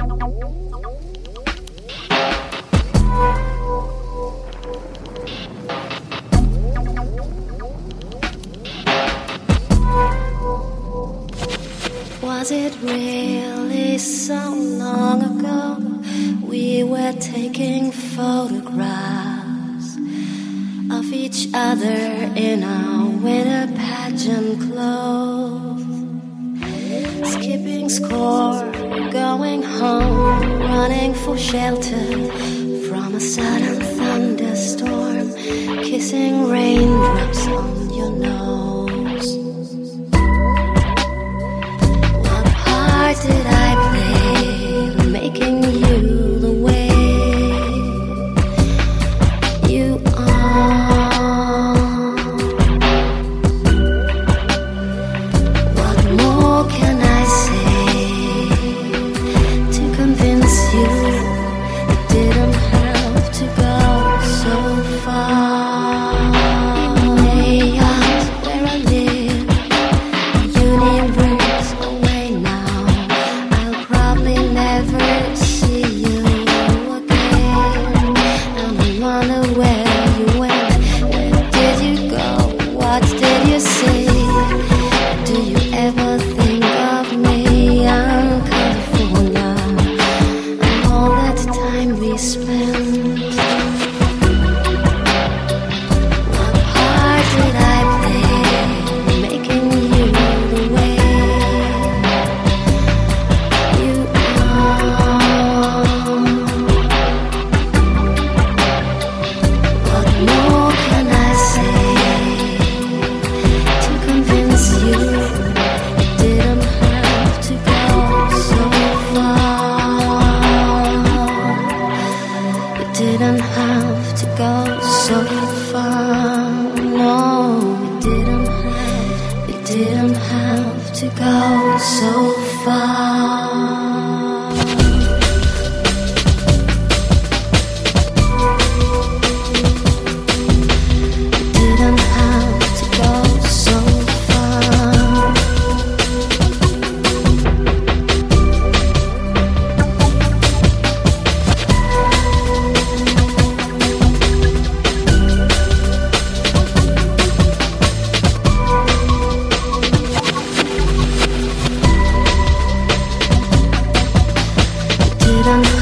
Was it really so long ago we were taking photographs of each other in our winter pageant clothes, skipping score, going home, running for shelter from a sudden thunderstorm, kissing raindrops on your nose? Did I play making you the way you are? What more can I say to convince you it didn't have to go so far? Chaos where I live, universe away now. Never see you again, and I wonder where you went. Where did you go? What did you say? Do you ever think of me? I'm California, and all that time we spent. What part did I play making you the way you didn't have to go so far. No, it didn't have to go so far. Didn't